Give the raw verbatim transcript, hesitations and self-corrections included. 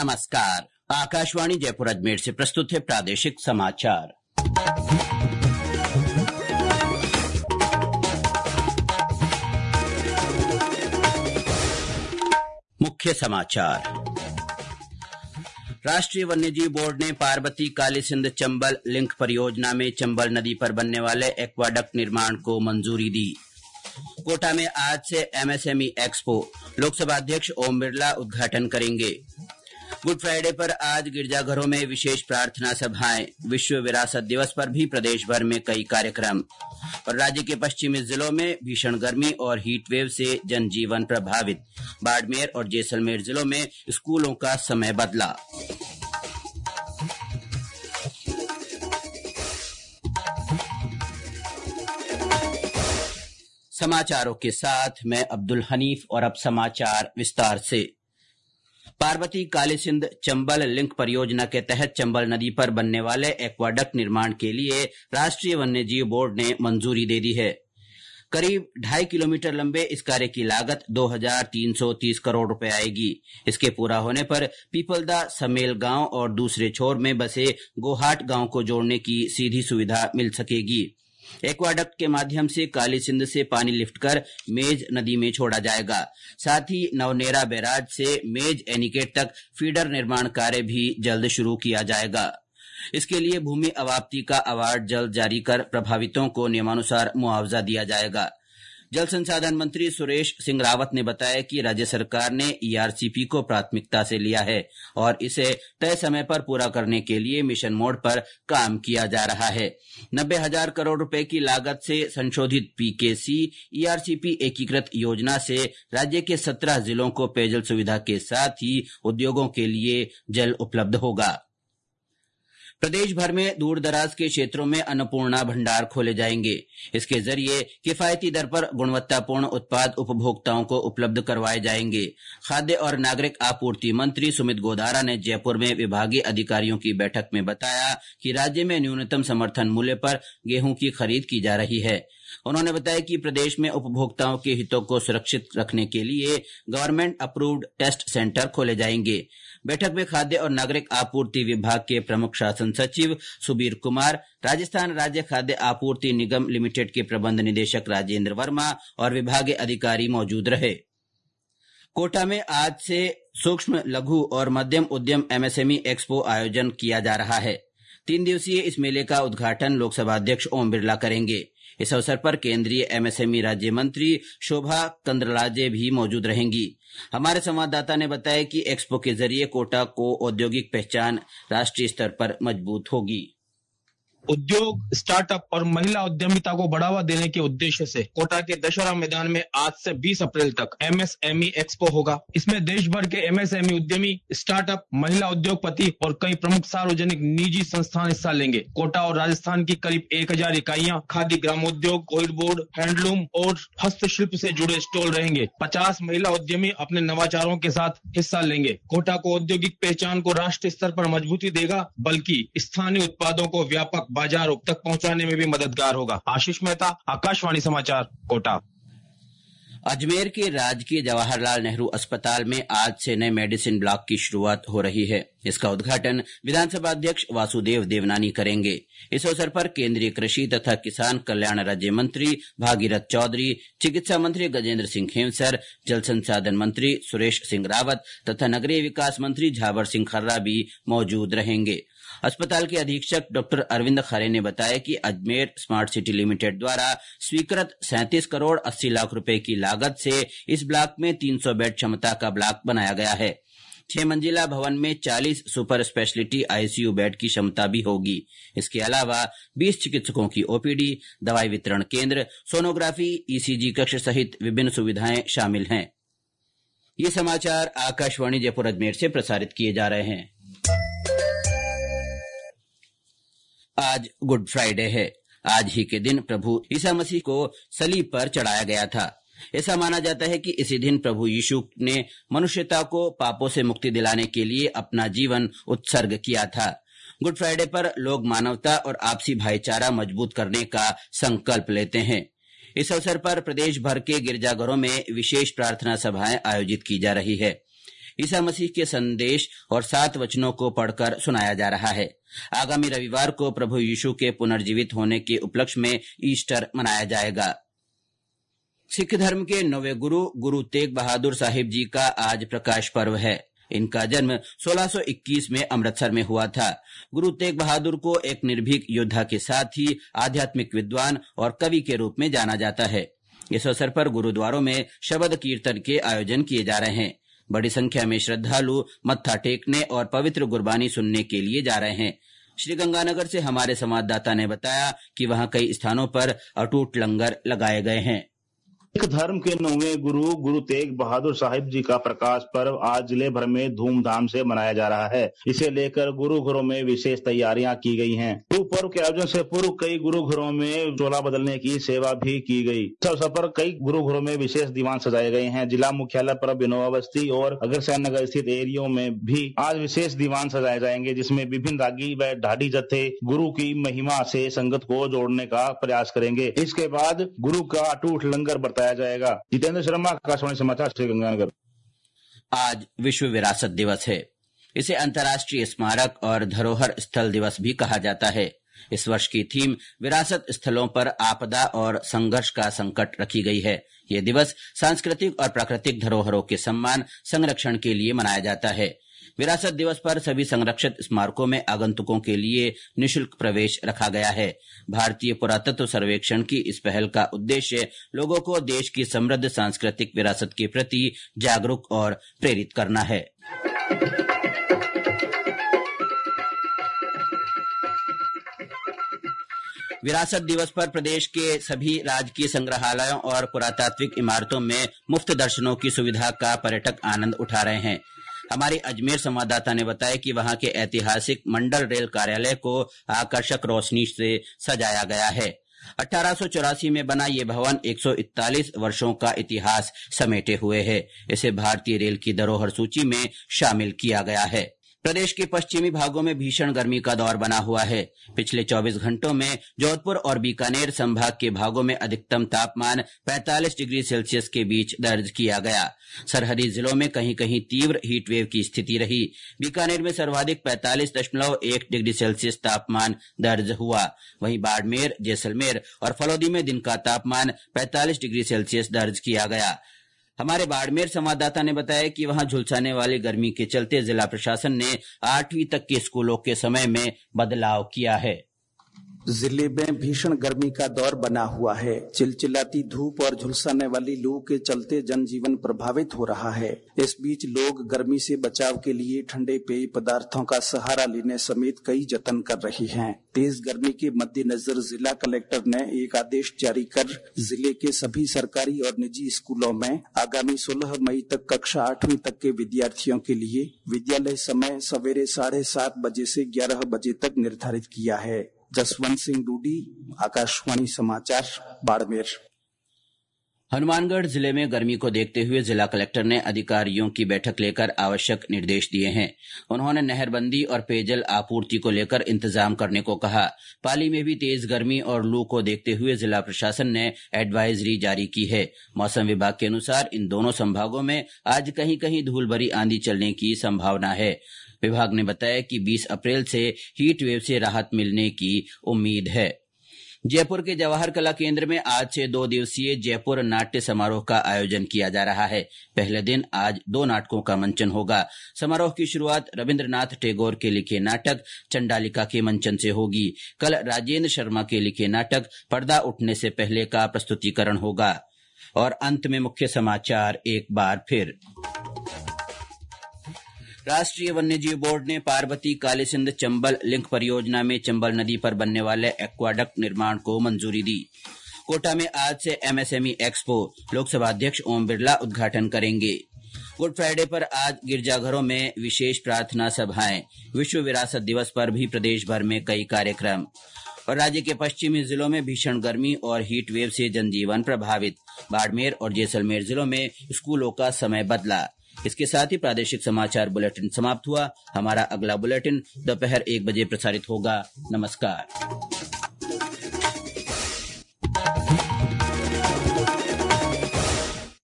नमस्कार, आकाशवाणी जयपुर अजमेर से प्रस्तुत है प्रादेशिक समाचार। मुख्य समाचार। राष्ट्रीय वन्यजीव बोर्ड ने पार्वती कालीसिंध चंबल लिंक परियोजना में चंबल नदी पर बनने वाले एक्वाडक्ट निर्माण को मंजूरी दी। कोटा में आज से एमएसएमई एक्सपो, लोकसभा अध्यक्ष ओम बिरला उद्घाटन करेंगे। गुड फ्राइडे पर आज गिरजाघरों में विशेष प्रार्थना सभाएं। विश्व विरासत दिवस पर भी प्रदेश भर में कई कार्यक्रम। और राज्य के पश्चिमी जिलों में भीषण गर्मी और हीटवेव से जनजीवन प्रभावित। बाड़मेर और जैसलमेर जिलों में स्कूलों का समय बदला। समाचारों के साथ मैं अब्दुल हनीफ और अब समाचार विस्तार से। पार्वती कालीसिंध चंबल लिंक परियोजना के तहत चंबल नदी पर बनने वाले एक्वाडक्ट निर्माण के लिए राष्ट्रीय वन्यजीव बोर्ड ने मंजूरी दे दी है। करीब ढाई किलोमीटर लंबे इस कार्य की लागत दो हजार तीन सौ तीस करोड़ रुपए आएगी। इसके पूरा होने पर पीपलदा समेल गांव और दूसरे छोर में बसे गोहाट गांव को जोड़ने की सीधी सुविधा मिल सकेगी। एक्वाडक्ट के माध्यम से कालीसिंध से पानी लिफ्ट कर मेज नदी में छोड़ा जाएगा। साथ ही नवनेरा बैराज से मेज एनीकेट तक फीडर निर्माण कार्य भी जल्द शुरू किया जाएगा। इसके लिए भूमि अवाप्ति का अवार्ड जल्द जारी कर प्रभावितों को नियमानुसार मुआवजा दिया जाएगा। जल संसाधन मंत्री सुरेश सिंह रावत ने बताया कि राज्य सरकार ने ईआरसीपी को प्राथमिकता से लिया है और इसे तय समय पर पूरा करने के लिए मिशन मोड पर काम किया जा रहा है। नब्बे हजार करोड़ रुपए की लागत से संशोधित पीकेसी ईआरसीपी एकीकृत योजना से राज्य के सत्रह जिलों को पेयजल सुविधा के साथ ही उद्योगों के लिए जल उपलब्ध होगा। प्रदेश भर में दूर दराज के क्षेत्रों में अन्नपूर्णा भंडार खोले जाएंगे। इसके जरिए किफायती दर पर गुणवत्तापूर्ण उत्पाद उपभोक्ताओं को उपलब्ध करवाए जाएंगे। खाद्य और नागरिक आपूर्ति मंत्री सुमित गोदारा ने जयपुर में विभागीय अधिकारियों की बैठक में बताया कि राज्य में न्यूनतम समर्थन मूल्य पर गेहूं की खरीद की जा रही है। उन्होंने बताया कि प्रदेश में उपभोक्ताओं के हितों को सुरक्षित रखने के लिए गवर्नमेंट अप्रूव्ड टेस्ट सेंटर खोले जाएंगे। बैठक में खाद्य और नागरिक आपूर्ति विभाग के प्रमुख शासन सचिव सुबीर कुमार, राजस्थान राज्य खाद्य आपूर्ति निगम लिमिटेड के प्रबंध निदेशक राजेंद्र वर्मा और विभागीय अधिकारी मौजूद रहे। कोटा में आज से सूक्ष्म लघु और मध्यम उद्यम एमएसएमई एक्सपो आयोजन किया जा रहा है। तीन दिवसीय इस मेले का उद्घाटन लोकसभा अध्यक्ष ओम बिरला करेंगे। इस अवसर पर केंद्रीय एमएसएमई राज्य मंत्री शोभा कंद्रलाजे भी मौजूद रहेंगी। हमारे संवाददाता ने बताया कि एक्सपो के जरिए कोटा को औद्योगिक पहचान राष्ट्रीय स्तर पर मजबूत होगी। उद्योग, स्टार्टअप और महिला उद्यमिता को बढ़ावा देने के उद्देश्य से कोटा के दशहरा मैदान में आज से बीस अप्रैल तक एमएसएमई एक्सपो होगा। इसमें देश भर के एमएसएमई उद्यमी, स्टार्टअप, महिला उद्योगपति और कई प्रमुख सार्वजनिक निजी संस्थान हिस्सा लेंगे। कोटा और राजस्थान की करीब एक हजार इकाइयां खादी ग्रामोद्योग, ऑयल बोर्ड, हैंडलूम और हस्तशिल्प से जुड़े स्टॉल रहेंगे। पचास महिला उद्यमी अपने नवाचारों के साथ हिस्सा लेंगे। कोटा को औद्योगिक पहचान को राष्ट्रीय स्तर पर मजबूती देगा, बल्कि स्थानीय उत्पादों को व्यापक बाजारों तक पहुंचाने में भी मददगार होगा। आशीष मेहता, आकाशवाणी समाचार, कोटा। अजमेर के राजकीय जवाहरलाल नेहरू अस्पताल में आज से नए मेडिसिन ब्लॉक की शुरुआत हो रही है। इसका उद्घाटन विधानसभा अध्यक्ष वासुदेव देवनानी करेंगे। इस अवसर पर केंद्रीय कृषि तथा किसान कल्याण राज्य मंत्री भागीरथ चौधरी, चिकित्सा मंत्री गजेंद्र सिंह खेमसर, जल संसाधन मंत्री सुरेश सिंह रावत तथा नगरीय विकास मंत्री झावर सिंह खर्रा भी मौजूद रहेंगे। अस्पताल के अधीक्षक डॉक्टर अरविंद खरे ने बताया कि अजमेर स्मार्ट सिटी लिमिटेड द्वारा स्वीकृत सैंतीस करोड़ अस्सी लाख रुपए की लागत से इस ब्लॉक में तीन सौ बेड क्षमता का ब्लॉक बनाया गया है। छह मंजिला भवन में चालीस सुपर स्पेशलिटी आईसीयू बेड की क्षमता भी होगी। इसके अलावा बीस चिकित्सकों की ओपीडी, दवाई वितरण केंद्र, सोनोग्राफी, ईसीजी कक्ष सहित विभिन्न सुविधाएं शामिल हैं। ये समाचार आकाशवाणी जयपुर अजमेर से प्रसारित किए जा रहे हैं। आज गुड फ्राइडे है। आज ही के दिन प्रभु ईसा मसीह को सलीब पर चढ़ाया गया था। ऐसा माना जाता है कि इसी दिन प्रभु यीशु ने मनुष्यता को पापों से मुक्ति दिलाने के लिए अपना जीवन उत्सर्ग किया था। गुड फ्राइडे पर लोग मानवता और आपसी भाईचारा मजबूत करने का संकल्प लेते हैं। इस अवसर पर प्रदेश भर के गिरजाघरों में विशेष प्रार्थना सभाएं आयोजित की जा रही है। ईसा मसीह के संदेश और सात वचनों को पढ़कर सुनाया जा रहा है। आगामी रविवार को प्रभु यीशु के पुनर्जीवित होने के उपलक्ष्य में ईस्टर मनाया जाएगा। सिख धर्म के नौवे गुरु गुरु तेग बहादुर साहिब जी का आज प्रकाश पर्व है। इनका जन्म सोलह सौ इक्कीस में अमृतसर में हुआ था। गुरु तेग बहादुर को एक निर्भीक योद्धा के साथ ही आध्यात्मिक विद्वान और कवि के रूप में जाना जाता है। इस अवसर पर गुरुद्वारों में शबद कीर्तन के आयोजन किए जा रहे हैं। बड़ी संख्या में श्रद्धालु मत्था टेकने और पवित्र गुरबानी सुनने के लिए जा रहे हैं। श्रीगंगानगर से हमारे संवाददाता ने बताया कि वहां कई स्थानों पर अटूट लंगर लगाए गए हैं। सिख धर्म के नौवें गुरु गुरु तेग बहादुर साहिब जी का प्रकाश पर्व आज जिले भर में धूमधाम से मनाया जा रहा है। इसे लेकर गुरु घरों में विशेष तैयारियां की गई हैं। गुरु पर्व के आयोजन से पूर्व कई गुरु घरों में चोला बदलने की सेवा भी की गई। इस अवसर पर कई गुरु घरों में विशेष दीवान सजाए गए हैं। जिला मुख्यालय पर बिनोवा बस्ती और अग्रसेन नगर स्थित एरियो में भी आज विशेष दीवान सजाए जाएंगे, जिसमें विभिन्न रागी व ढाडी जत्थे गुरु की महिमा से संगत को जोड़ने का प्रयास करेंगे। इसके बाद गुरु का अटूट लंगर बरताया जाएगा। जितेंद्र शर्मा, आकाशवाणी समाचार, श्रीगंगानगर। आज विश्व विरासत दिवस है। इसे अंतर्राष्ट्रीय स्मारक और धरोहर स्थल दिवस भी कहा जाता है। इस वर्ष की थीम विरासत स्थलों पर आपदा और संघर्ष का संकट रखी गई है। यह दिवस सांस्कृतिक और प्राकृतिक धरोहरों के सम्मान संरक्षण के लिए मनाया जाता है। विरासत दिवस पर सभी संरक्षित स्मारकों में आगंतुकों के लिए निःशुल्क प्रवेश रखा गया है। भारतीय पुरातत्व सर्वेक्षण की इस पहल का उद्देश्य लोगों को देश की समृद्ध सांस्कृतिक विरासत के प्रति जागरूक और प्रेरित करना है। विरासत दिवस पर प्रदेश के सभी राजकीय संग्रहालयों और पुरातात्विक इमारतों में मुफ्त दर्शनों की सुविधा का पर्यटक आनंद उठा रहे हैं। हमारे अजमेर संवाददाता ने बताया कि वहां के ऐतिहासिक मंडल रेल कार्यालय को आकर्षक रोशनी से सजाया गया है। अठारह सौ चौरासी में बना ये भवन एक सौ इकतालीस वर्षों का इतिहास समेटे हुए है। इसे भारतीय रेल की धरोहर सूची में शामिल किया गया है। प्रदेश के पश्चिमी भागों में भीषण गर्मी का दौर बना हुआ है। पिछले चौबीस घंटों में जोधपुर और बीकानेर संभाग के भागों में अधिकतम तापमान पैंतालीस डिग्री सेल्सियस के बीच दर्ज किया गया। सरहदी जिलों में कहीं कहीं तीव्र हीट वेव की स्थिति रही। बीकानेर में सर्वाधिक पैंतालीस दशमलव एक डिग्री सेल्सियस तापमान दर्ज हुआ। वहीं बाड़मेर, जैसलमेर और फलौदी में दिन का तापमान पैंतालीस डिग्री सेल्सियस दर्ज किया गया। हमारे बाड़मेर संवाददाता ने बताया कि वहां झुलसाने वाली गर्मी के चलते जिला प्रशासन ने आठवीं तक के स्कूलों के समय में बदलाव किया है। जिले में भीषण गर्मी का दौर बना हुआ है। चिलचिलाती धूप और झुलसाने वाली लू के चलते जनजीवन प्रभावित हो रहा है। इस बीच लोग गर्मी से बचाव के लिए ठंडे पेय पदार्थों का सहारा लेने समेत कई जतन कर रहे हैं। तेज गर्मी के मद्देनजर जिला कलेक्टर ने एक आदेश जारी कर जिले के सभी सरकारी और निजी स्कूलों में आगामी सोलह मई तक कक्षा आठवीं तक के विद्यार्थियों के लिए विद्यालय समय सवेरे साढ़े सात बजे से ग्यारह बजे तक निर्धारित किया है। जसवंत सिंह डूडी, आकाशवाणी समाचार, बाड़मेर। हनुमानगढ़ जिले में गर्मी को देखते हुए जिला कलेक्टर ने अधिकारियों की बैठक लेकर आवश्यक निर्देश दिए हैं। उन्होंने नहरबंदी और पेयजल आपूर्ति को लेकर इंतजाम करने को कहा। पाली में भी तेज गर्मी और लू को देखते हुए जिला प्रशासन ने एडवाइजरी जारी की है। मौसम विभाग के अनुसार इन दोनों संभागों में आज कहीं कहीं धूल भरी आंधी चलने की संभावना है। विभाग ने बताया कि बीस अप्रैल से हीट वेव से राहत मिलने की उम्मीद है। जयपुर के जवाहर कला केंद्र में आज से दो दिवसीय जयपुर नाट्य समारोह का आयोजन किया जा रहा है। पहले दिन आज दो नाटकों का मंचन होगा। समारोह की शुरुआत रविन्द्रनाथ टैगोर के लिखे नाटक चंडालिका के मंचन से होगी। कल राजेंद्र शर्मा के लिखे नाटक पर्दा उठने से पहले का प्रस्तुतिकरण होगा। और अंत में मुख्य समाचार एक बार फिर। राष्ट्रीय वन्यजीव बोर्ड ने पार्वती कालीसिंध चंबल लिंक परियोजना में चंबल नदी पर बनने वाले एक्वाडक्ट निर्माण को मंजूरी दी। कोटा में आज से एमएसएमई एक्सपो लोकसभा अध्यक्ष ओम बिरला उद्घाटन करेंगे। गुड फ्राइडे पर आज गिरजाघरों में विशेष प्रार्थना सभाएं। विश्व विरासत दिवस पर भी प्रदेश भर में कई कार्यक्रम। और राज्य के पश्चिमी जिलों में भीषण गर्मी और हीट वेव से जनजीवन प्रभावित। बाड़मेर और जैसलमेर जिलों में स्कूलों का समय बदला। इसके साथ ही प्रादेशिक समाचार बुलेटिन समाप्त हुआ। हमारा अगला बुलेटिन दोपहर एक बजे प्रसारित होगा। नमस्कार।